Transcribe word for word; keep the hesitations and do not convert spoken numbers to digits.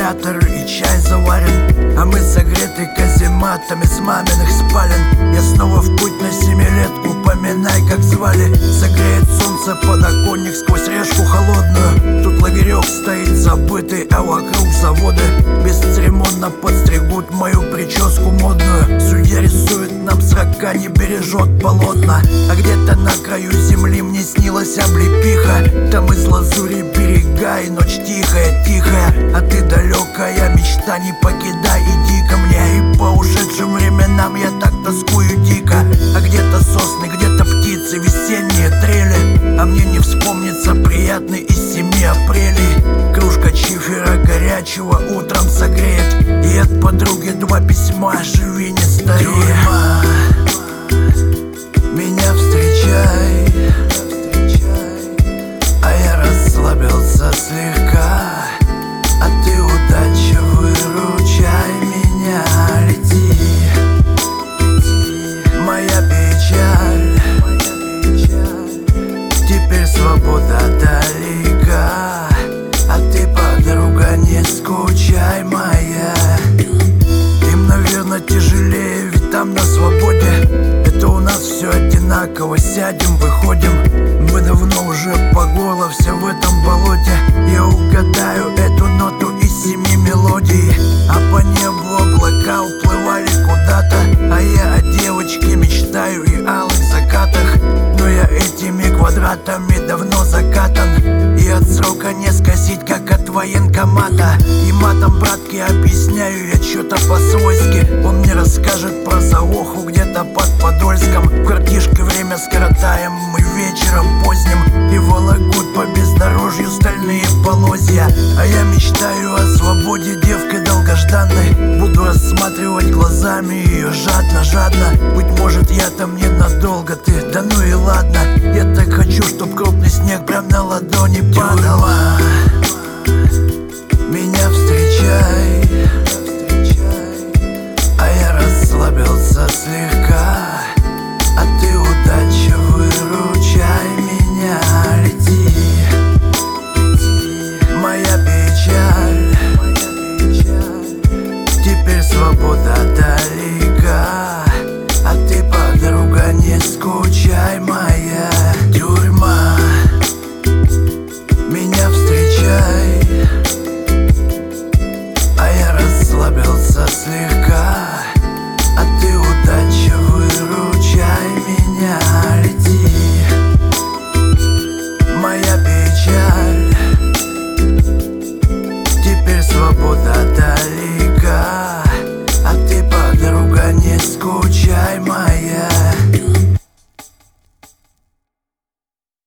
вентилятор и чай заварен, а мы согреты казематами с маминых спален. Я снова в путь на семилетку, поминай, как звали. Согреет солнце подоконник сквозь решку холодную. Тут лагерек стоит забытый, а вокруг заводы бесцеремонно подстригут мою прическу модную. Судья рисует нам срока, не бережет полотна. А где-то на краю земли мне снилась облепиха. Там из лазури берега и ночь тихая, тихая. А ты далекая мечта, не покидай, иди ко мне. И по ушедшим временам я так тоскую дико. А где-то сосны, где-то птицы, весенние трели. А мне не вспомнится приятный из семи апрелей. Кружка чифера горячего утром согреет, и от подруги два письма: живи, не старей. Тюрьма, меня встречай, а я расслабился слегка. А ты, удача, выручай меня, лети. Моя печаль, теперь свобода далека. А ты, подруга, не скучай, моя. Им, наверное, тяжелее, ведь там на свободе. Это у нас все одинаково, сядем, выходим. Мы давно уже по горло все в этом болоте. Я угадаю эту ноту из семи мелодий. А по небу облака уплывали куда-то, а я о девочке мечтаю и алых закатах. Но я этими квадратами давно закатан, и от срока не скосить, как от военкомата. И матом братке объясняю я что-то по-свойски. Он мне расскажет про заоху где-то под Подольском. В картишке время скоротаем мы вечером поздним, и волокут по бездорожью стальные полозья. А я мечтаю о свободе, девкой долгожданной. Буду рассматривать глазами ее жадно, жадно. Быть может, я там ненадолго, ты, да ну и ладно. Я так хочу, чтоб крупный снег прям на ладони падал. Меня встречай, а я расслабился слегка. А ты, удача, выручай меня, лети. Моя печаль, теперь свобода далека. А ты, подруга, не скучай, моя. Тюрьма, меня встречай, а я расслабился слегка.